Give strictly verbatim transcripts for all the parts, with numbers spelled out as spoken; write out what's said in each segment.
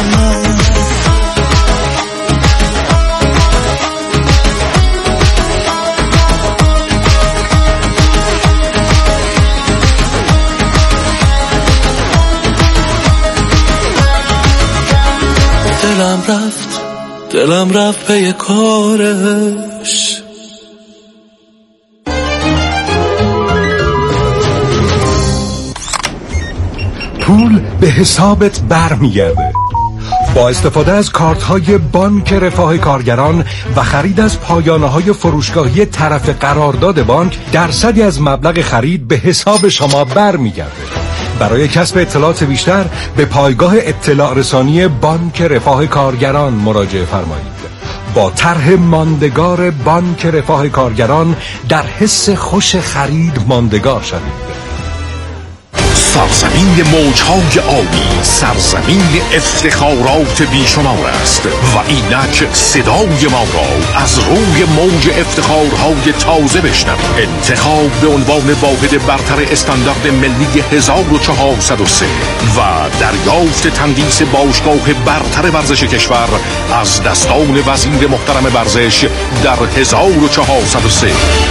من. دلم رفت دلم رفت پی کارش. پول به حسابت برمیگرده. با استفاده از کارت‌های بانک رفاه کارگران و خرید از پایانه‌های فروشگاهی طرف قرارداد بانک، درصدی از مبلغ خرید به حساب شما برمیگرده. برای کسب اطلاعات بیشتر به پایگاه اطلاع رسانی بانک رفاه کارگران مراجعه فرمایید. با طرح ماندگار بانک رفاه کارگران در حس خوش خرید ماندگار شوید. سرزمین موجهای آبی، سرزمین افتخارات بیشمار است و اینک صدای ما را از روی موج افتخارهای تازه بشنوید. انتخاب به عنوان واحد برتر استاندارد ملی هزار و چهارصد و سه و دریافت تندیس باشگاه برتر ورزش کشور از دستان وزیر محترم ورزش در هزار و چهارصد و سه.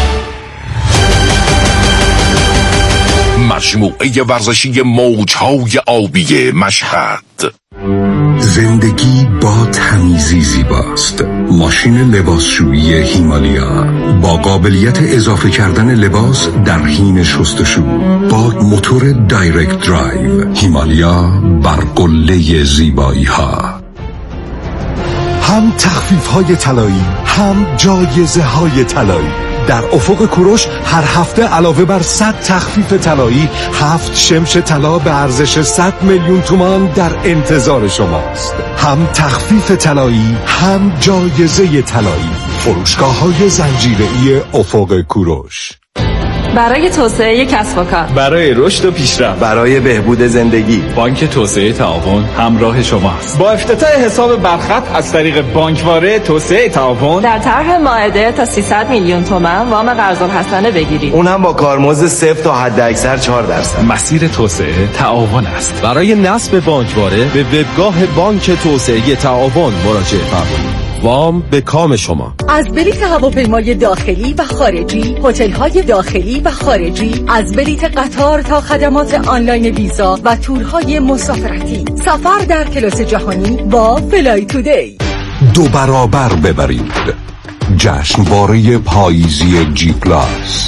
مجموعه ورزشی موجهای آبی مشهد. زندگی با تمیزی زیباست. ماشین لباسشویی هیمالیا با قابلیت اضافه کردن لباس در حین شستشو با موتور دایرکت درایو. هیمالیا بر قله زیبایی ها. هم تخفیف های طلایی، هم جایزه های طلایی. در افق کوروش هر هفته علاوه بر صد تخفیف طلایی، هفت شمش طلا به ارزش صد میلیون تومان در انتظار شماست. هم تخفیف طلایی، هم جایزه طلایی. فروشگاه‌های زنجیره‌ای افق کوروش. برای توسعه کسب و کار، برای رشد و پیشرفت، برای بهبود زندگی، بانک توسعه تعاون همراه شماست. با افتتاح حساب برخط از طریق بانکواره توسعه تعاون در طرح مائده تا سیصد میلیون تومان وام قرض الحسنه بگیرید. اون هم با کارمزد صفر تا حد اکثر چهار درصد. مسیر توسعه تعاون است. برای نصب بانکواره به وبگاه بانک توسعه تعاون مراجعه فرمایید. وام به کام شما. از بلیط هواپیمای داخلی و خارجی، هتل‌های داخلی و خارجی، از بلیط قطار تا خدمات آنلاین ویزا و تورهای مسافرتی. سفر در کلاس جهانی با فلای تودی. دو برابر ببرید. جشنواره پاییزی جی پلاس.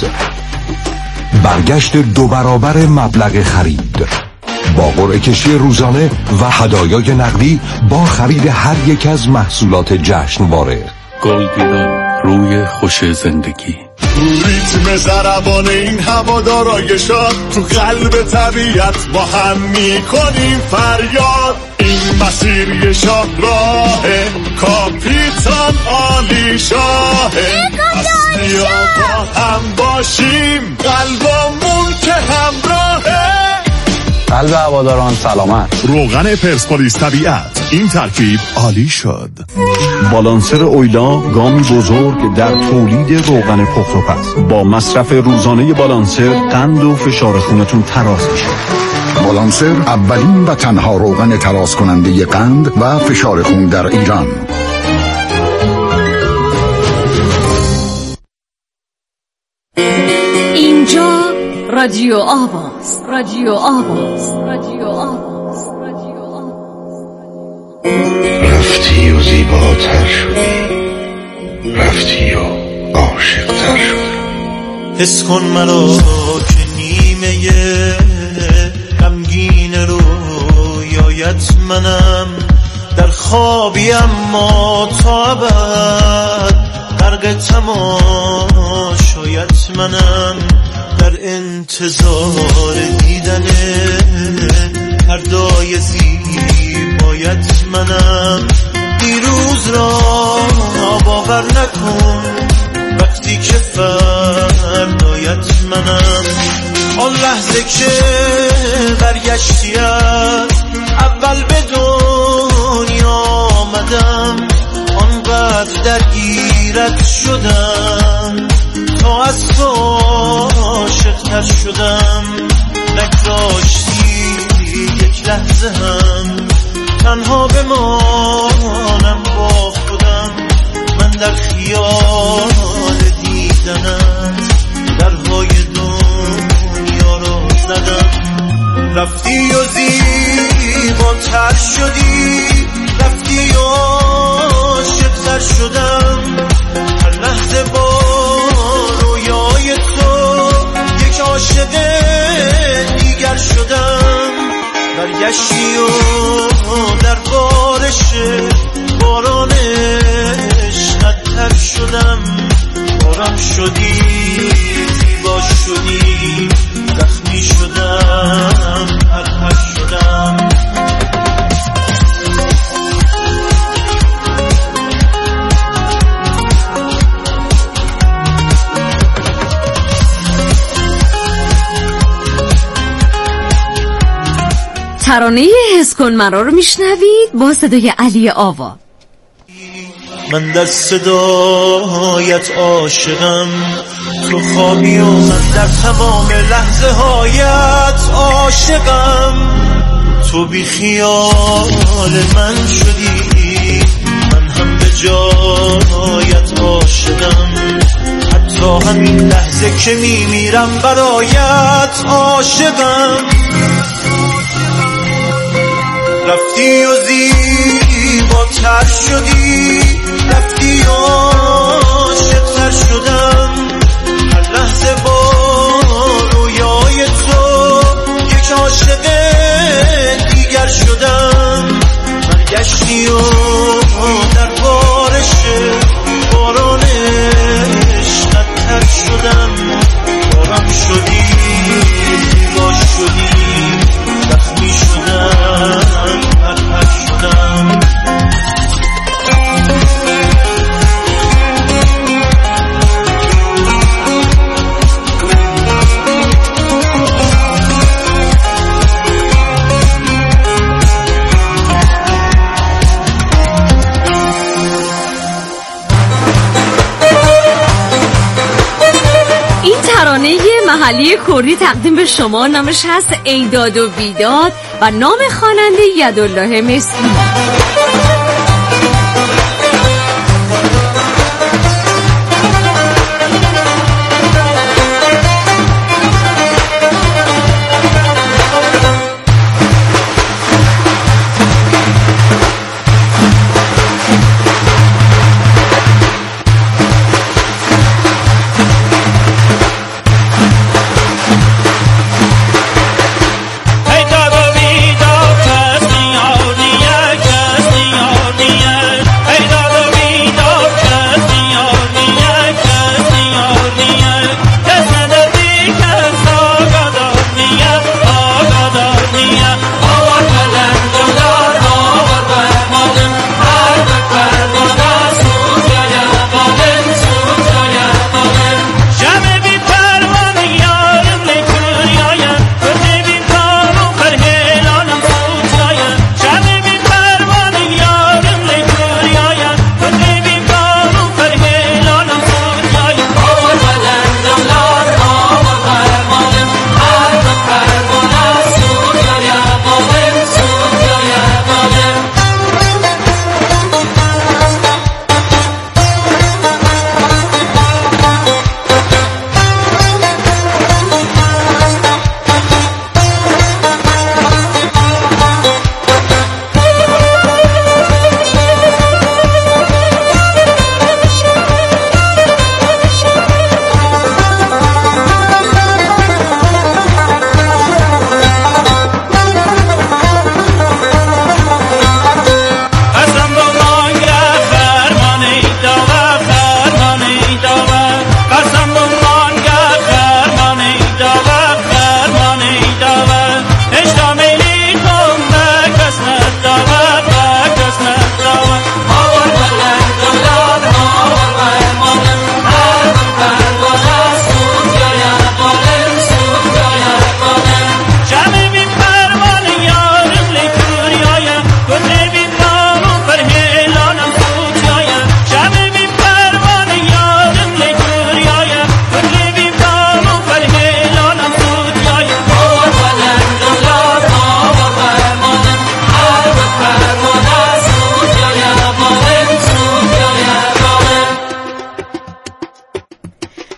برگشت دو برابر مبلغ خرید با قرعه کشی روزانه و هدایای نقدی با خرید هر یک از محصولات جشنواره. گلدیدان، روی خوش زندگی. ریتم ضربان این هوادارای شاد، تو قلب طبیعت با هم میکنیم فریاد. این مسیر یه شاه راهه، کاپیتان عالی شاهه. هستی با هم باشیم، قلبمون که همراهه. قلب هواداران سلامت. روغن پرسپولیس طبیعت، این ترکیب عالی شد. بالانسر اویلا، گامی بزرگ در تولید روغن پخت و پز. با مصرف روزانه بالانسر قند و فشار خونتون تراز میشه. بالانسر اولین و تنها روغن تراز کننده قند و فشار خون در ایران. اینجا رادیو آواز، رادیو آواز، رادیو آواز، رادیو آواز. رفتی و زیباتر شدی، رفتی و عاشق‌تر شدی. حس کن منو که نیمه غمگین رویایت منم، در خوابی اما تا ابد غرق تماشایت منم. در انتظار دیدن پردای زیبایت منم. دیروز را باور نکن وقتی که فردایت منم. آن لحظه که برگشتی از اول به دنیا آمدم، آنقدر درگیرت شدم تا از تو عاشق‌تر شدم. نگذاشتی یک لحظه هم تنها بمانم با خودم، من در خیال دیدنت درهای دنیا رو زدم. رفتی و زیباتر شدی، رفتی و عاشق‌تر شدم. هر لحظه با رویای تو یک عاشق دیگر شدم. برگشتی و در بارش باران عشقت تر شدم. آرام شدی، زیبا شدی، زخمی شدم، پرپر شدم. ترانه حس کن مرا رو میشنوید با صدای علی آوا. من در صدایت عاشقم، تو خوابی و من در تمام لحظه هایت عاشقم. تو بی خیال من شدی، من هم به جایت عاشقم. حتی همین لحظه که میمیرم برایت عاشقم. رفتی و زیباتر شدی، رفتی و عاشق‌تر شدم. هر لحظه با رویای تو یک عاشق دیگر شدم. برگشتی و در بارش باران عشقت تر شدم. آرام شدی، زیبا شدی، زخمی شدم، پرپر شدم. ترانه محلی کردی تقدیم به شما، نامش هست ای داد و بیداد و نام خواننده یدالله مصری. Hey, dog, we don't trust me, oh, yeah, trust me, oh.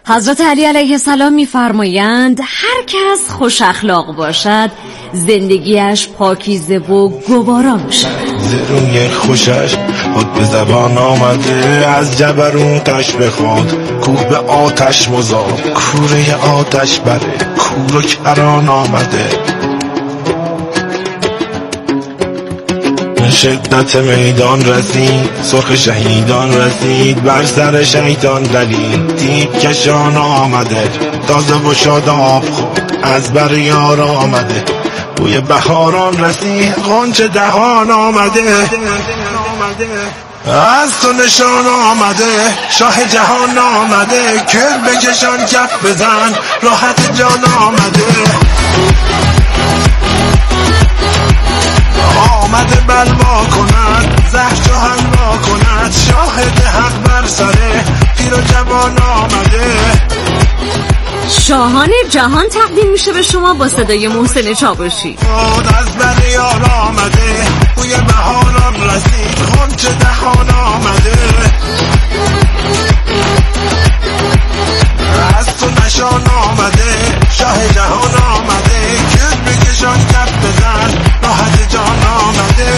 حضرت علی علیه السلام می‌فرمایند هر کس خوش اخلاق باشد زندگیش پاکیزه و گوارا میشود. روی خوشش خود به زبان آمده، از جبروتش بخواد کوه به آتش مزاد، کوره آتش بره کور و کران آمده. شدت میدان رسید، سرخ شهیدان رسید، بر سر شیطان دلید دیب کشان آمده. تازه و شاد آب خود از بر یار آمده، بوی بهاران رسید غنچه دهان آمده. از تو نشان آمده، شاه جهان آمده، کل بکشان کف بزن راحت جان آمده. آمده بلوا کند زهر جهان را کند، شاهد حق بر سره پیر و جوان آمده. شاهان جهان تقدیم میشه به شما با صدای محسن چاوشی. از بر یار آمده، بوی بهاران رسید غنچه دهان آمده. از تو نشان آمده، شاه جهان آمده، کل بکشان کف بزن راحت جان آمده.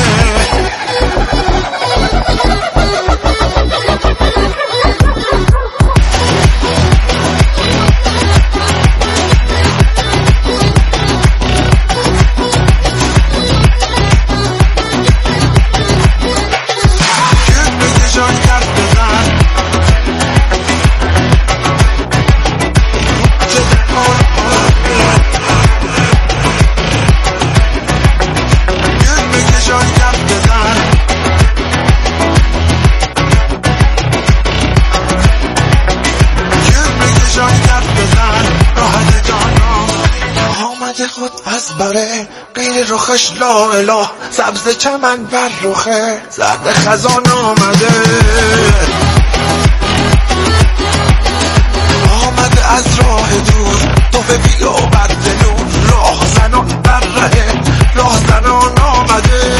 خود از بره غیر رخش لا اله، سبز چمن بر رخه زرد خزان آمده. آمده از راه دور تو به بیا و بد نور، راه زنان بر ره راه زنان آمده.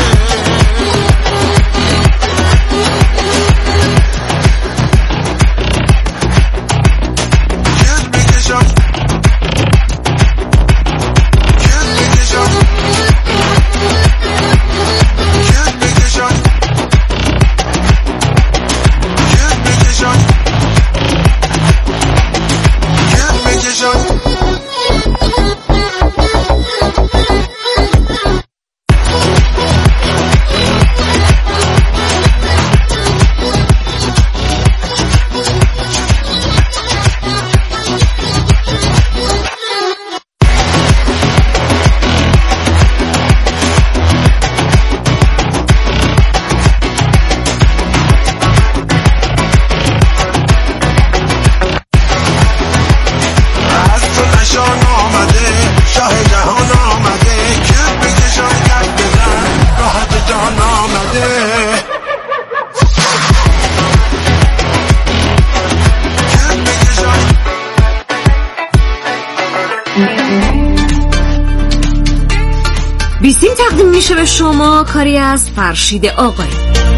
بیستیم تقدیم میشه به شما کاری از فرشید آقایی.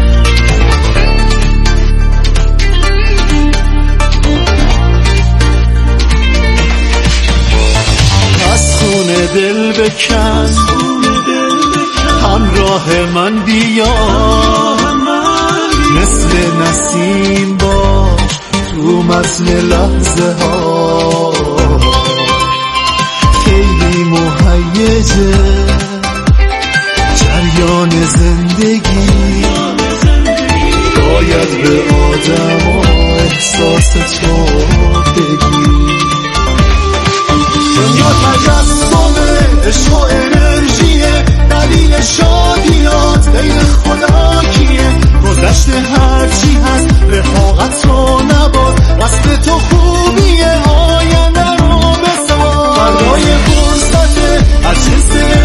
از خونه دل بکن همراه من بیا، مثل نسیم باش تو متن لحظه ها، خیلی مهیجه جریان زندگی، باید به آدم و احساس تو بگی. دنیا تجسم عشق و انرژیه، دلیل شادیات بین خدا کیه، گذشته هرچی هست رفاقت رو نباد، وصل تو خوبیه آینده رو بساز، برای فرصته از جنس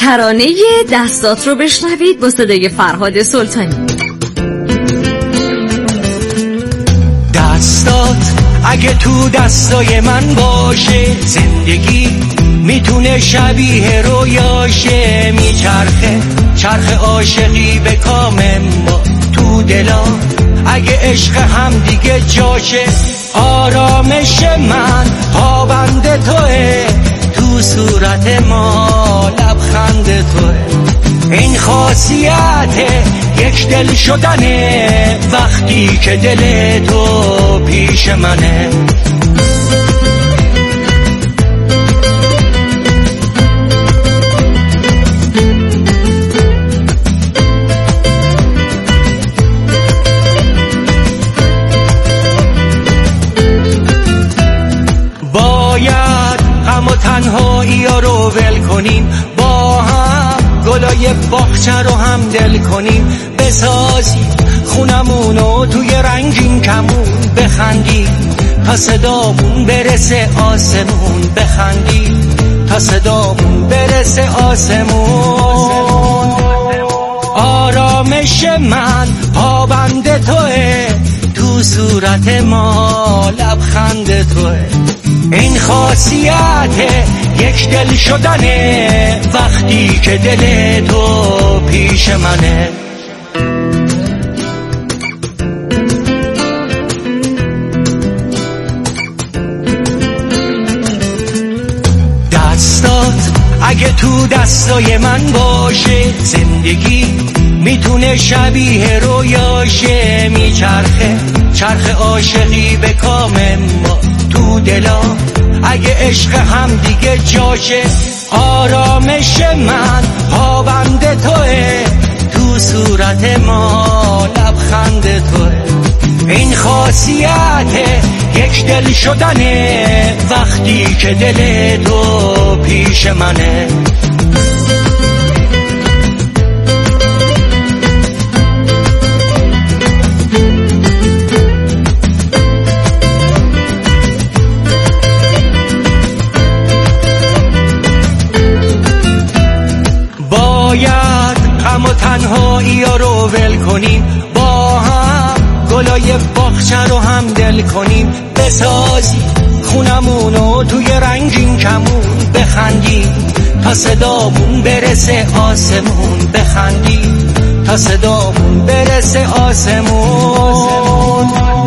ترانه دستات رو بشنوید با صدای فرهاد سلطانی. دستات اگه تو دستای من باشه، زندگی میتونه شبیه رویاشه. میچرخه چرخ عاشقی به کامم با تو دلا، اگه عشق هم دیگه جاشه. آرامش من پابند توه، تو صورت ما لبخند توه. این خاصیت یک دل شدنه، وقتی که دل تو پیش منه. باید غم و تنهایی رو ول کنیم، با هم گلای باغچه رو هم دل کنیم. بسازیم خونمونو توی رنگین کمون، بخندیم تا صدامون برسه آسمون. بخندیم تا صدامون برسه آسمون. آرامش من پابند توه، تو صورت ما لبخند توه. این خاصیت یک دل شدنه، وقتی که دل تو پیش منه. دستات اگه تو دستای من باشه، زندگی میتونه شبیه رویاشه. میچرخه چرخ عاشقی به کامم با تو دلا، اگه عشق هم دیگه جاشه. آرامش من پابند توه، تو صورت ما لبخند توه. این خاصیت یک دل شدنه، وقتی که دل تو پیش منه. باید غم و تنهایی رو ول کنیم، با هم گلای باغچه رو هم دل کنیم. بسازیم خونمونو توی رنگین کمون، بخندیم تا صدامون برسه آسمون. بخندیم تا صدامون برسه آسمون.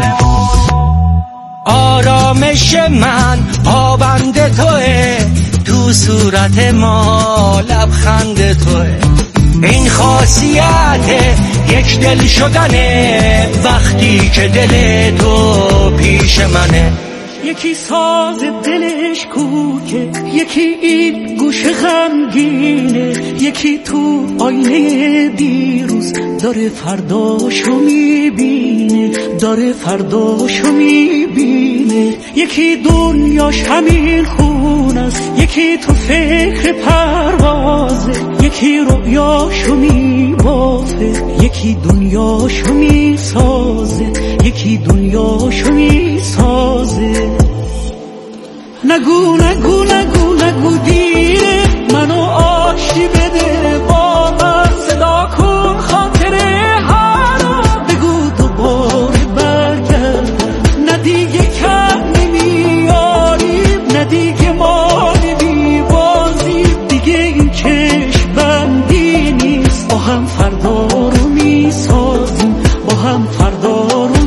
آرامش من پابند توه، تو صورت ما لبخند توه. این خاصیت یک دل شدنه، وقتی که دل تو پیش منه. یکی ساز دلش کوکه، یکی این گوش غمگینه، یکی تو آینه دیروز داره فرداشو میبینه، داره فرداشو میبینه. یکی دنیاش همین خون است، یکی تو فکر پروازه، یکی رویاشو میبافه، یکی دنیاشو میسازه، یکی دنیاشو میسازه. نگو نگو نگو نگو دیره، منو آشتی بده با من. صدا کن خاطره ها رو، بگو دوباره برگردم. نه دیگه کم نمیاریم، نه دیگه ما نمیبازیم. دیگه این چشم بندی نیست، با هم فردا رو میسازیم، با هم فردا رو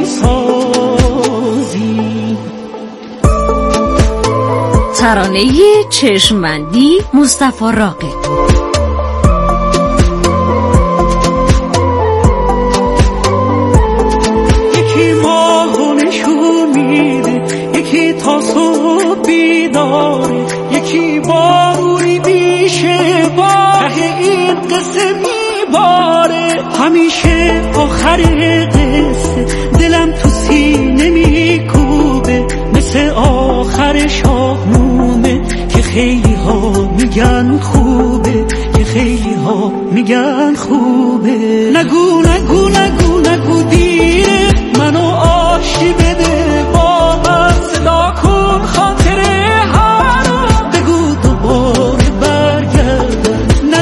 میسازیم. ترانه چشمبندی مصطفی راغب. یکی ماهو نشون میده، یکی تا صبح بیداره، یکی بارونی میشه باره این قصه میباره. همیشه آخر قصه دلم تو سینه میکوبه، مثل آخر شاهنامه که خیلی ها میگن خوبه، که خیلی ها میگن خوبه. نگو نگو نگو نگو دیره، منو آشتی بده با من. صدا کن خاطره ها رو، بگو دوباره برگردم.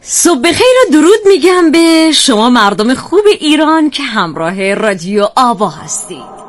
صبح بخیر و درود میگم به شما مردم خوب ایران که همراه رادیو آوا هستید.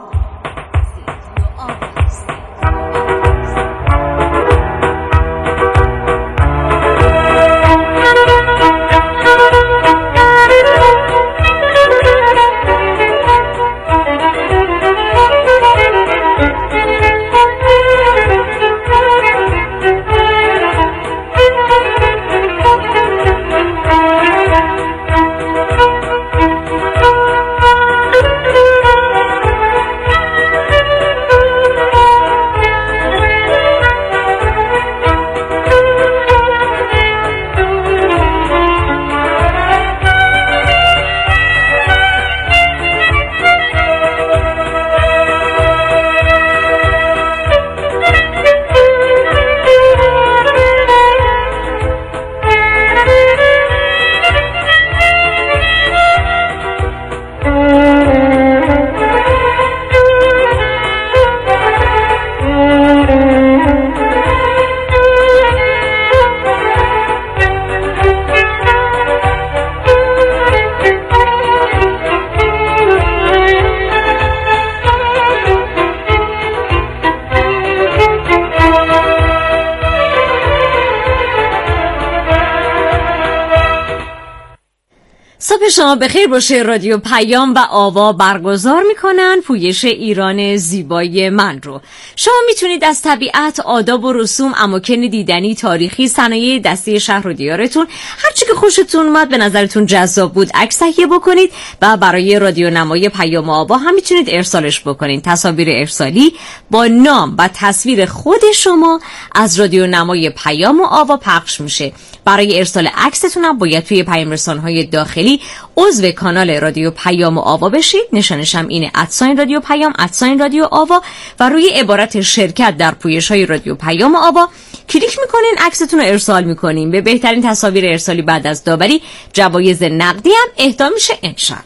صبح شما بخیر باشه. رادیو پیام و آوا برگزار میکنن پویش ایران زیبای من رو. شما میتونید از طبیعت، آداب و رسوم، اماکن دیدنی، تاریخی، صنایع دستی شهر و دیارتون، هر چی که خوشتون اومد به نظرتون جذاب بود عکس تهیه بکنید و برای رادیو نمای پیام و آوا هم میتونید ارسالش بکنید. تصاویر ارسالی با نام و تصویر خود شما از رادیو نمای پیام و آوا پخش میشه. برای ارسال عکستون هم باید توی پیام رسانه‌های داخلی عضو کانال رادیو پیام و آوا بشید. نشانش هم اینه ادساین رادیو پیام، ادساین رادیو آوا و روی عبارت شرکت در پویش‌های رادیو پیام و آوا کلیک میکنین، عکستون رو ارسال میکنین. به بهترین تصاویر ارسالی بعد از داوری جوایز نقدی هم اهدا میشه انشالله.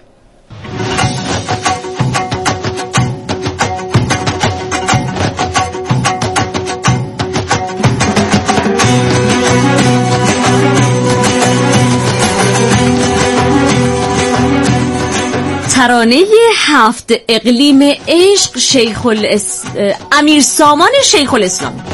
ترانه هفت اقلیم عشق شیخ الاس... امیر سامان شیخ الاسلام.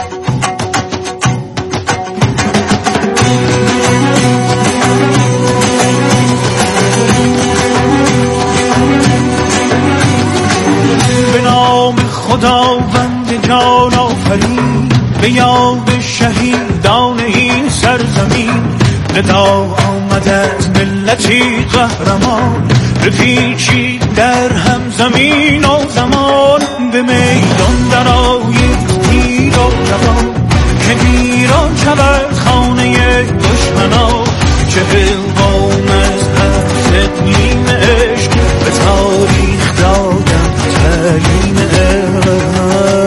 به نام خداوند جان آفرین، به یاد شهیدان این سرزمین، ندا آمد از ملتی قهرمان، بپیچید در هم زمین و زمان، به میدان درآیید تیر و جوان، که ویران شود خانه دشمنان. چهل قوم از هفت اقلیم عشق به تاریخ دادن تعلیم عشق.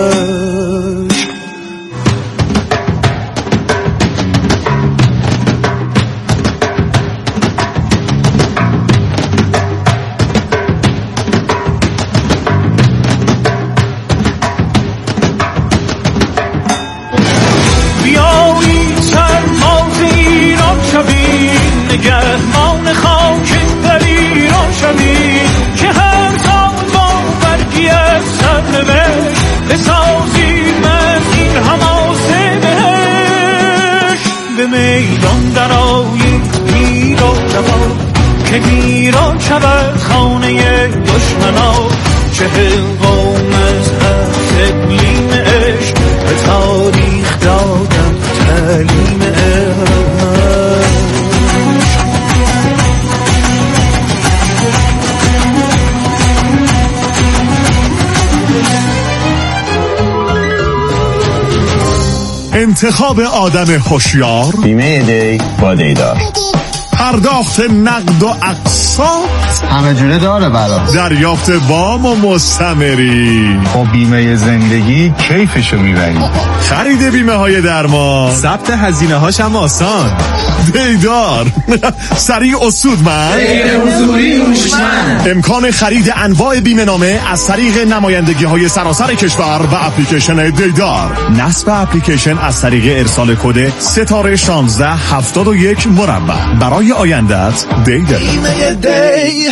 نگهبان خاک در ایران شوید، که هر سال با برگی از سرنوشت بسازیم از این حماسه بهشت. به میدان درآیید پیر و جوان، که ویران شود خانه دشمنان. چهل قوم از هفت اقلیم عشق به تاریخ دادن تعلیم عشق. انتخاب آدم هوشیار، بیمه دی با دیدار. پرداخت نقد و اقساط، همه جوره داره برام. دریافت وام و مستمری. خب بیمه زندگی کیفشو میبری. خرید بیمه های درمان، ثبت هزینه هاش هم آسان. دیدار سریع و سودمند، غیر حضوری هوشمند. امکان خرید انواع بیمه نامه از طریق نمایندگی های سراسر کشور و اپلیکیشن دیدار. نصب اپلیکیشن از طریق ارسال کد ستاره شانزده هفتاد و یک مربع. برای آیندت دیدار. دی.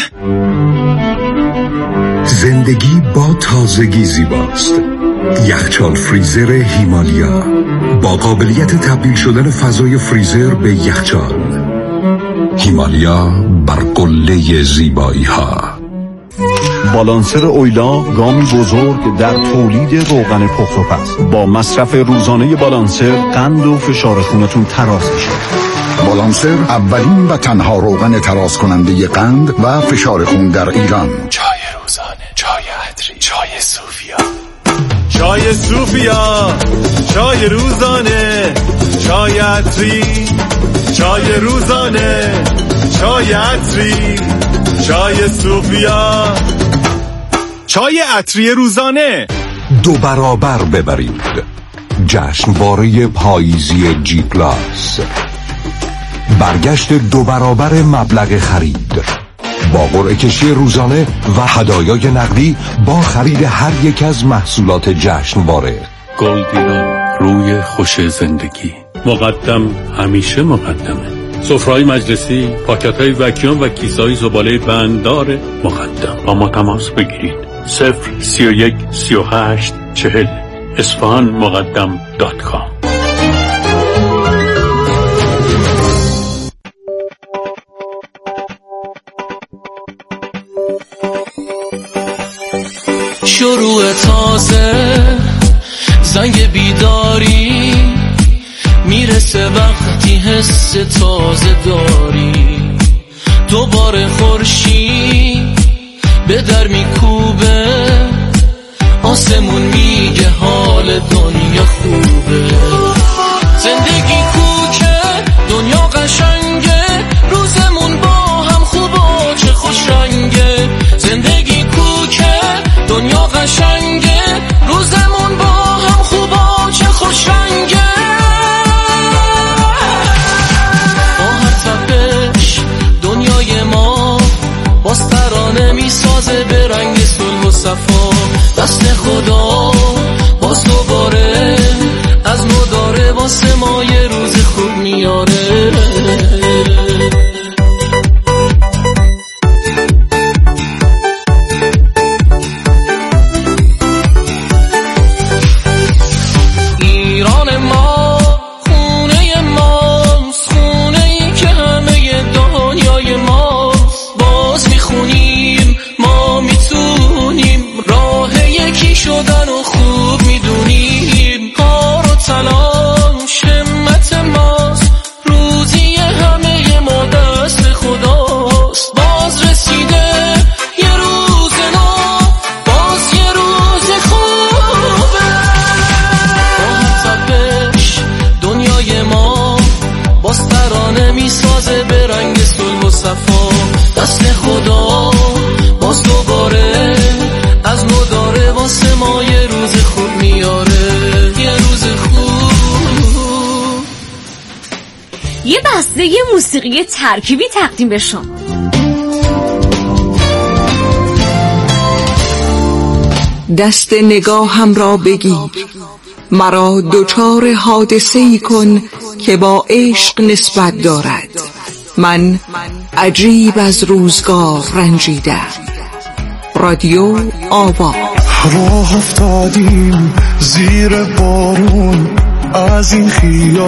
زندگی با تازگی زیباست. یخچال فریزر هیمالیا با قابلیت تبدیل شدن فضای فریزر به یخچال. هیمالیا بر قله زیبایی ها. بالانسر اویلا گامی بزرگ در تولید روغن پخت و پز. با مصرف روزانه بالانسر قند و فشار خونتون تراز میشه. بالانسر اولین و تنها روغن تراز کننده قند و فشار خون در ایران. چای روزانه، چای عطری، چای صوفیا. چای صوفیا، چای روزانه، چای عطری، چای روزانه، چای عطری، چای صوفیا. چای عطری روزانه. دو برابر ببرید. جشنواره پاییزی جی پلاس. برگشت دو برابر مبلغ خرید با قرعه کشی روزانه و هدایای نقدی با خرید هر یک از محصولات جشنواره. گلد ایران، روی خوش زندگی. مقدم همیشه مقدمه. سفره‌های مجلسی، پاکت‌های وکیوم و کیسه‌های زباله بنددار مقدم. با ما تماس بگیرید. صفر سی و یک سی و هشت چهل اصفهان مقدم دات کام. شروع تازه، زنگ بیداری میرسه وقتی حس تازه داری. دوباره خورشید به در میکوبه، آسمون میگه حال دنیا خوبه. زندگی کوچه، دنیا قشنگه، روزمون با هم خوبه چه خوش رنگه. زندگی کوچه، دنیا قشنگه، روزمون با هم خوبه چه خوش رنگه. با هر تپش دنیای ما باز ترانه میسازه به رنگ صلح و صفا. دست خدا باز دوباره از نو داره واسه ما یه روز خوب میاره. ایران ما خونه ماست، خونه ای که همه دنیای ماست. باز میخونیم ما میتونیم راه یکی شدن و خوب میدونیم. کار و تلاش همت ماست، روزی همه ما دست خداست. باز رسیده یه روز نو، باز یه روز خوبه. با تپش دنیای ما باز ترانه میسازه به رنگ صلح و صفا. دست خدا باز دوباره از نو داره واسه ما یه روز خوب میاره. یه روز خوب. یه بسته یه موسیقی ترکیبی تقدیم به شما. دست نگاهم را بگیر، مرا دوچار حادثه‌ای کن که با عشق نسبت دارد. من عجیب از روزگار رنجیدم. رادیو آوا. راه افتادیم زیر بارون از این خیال.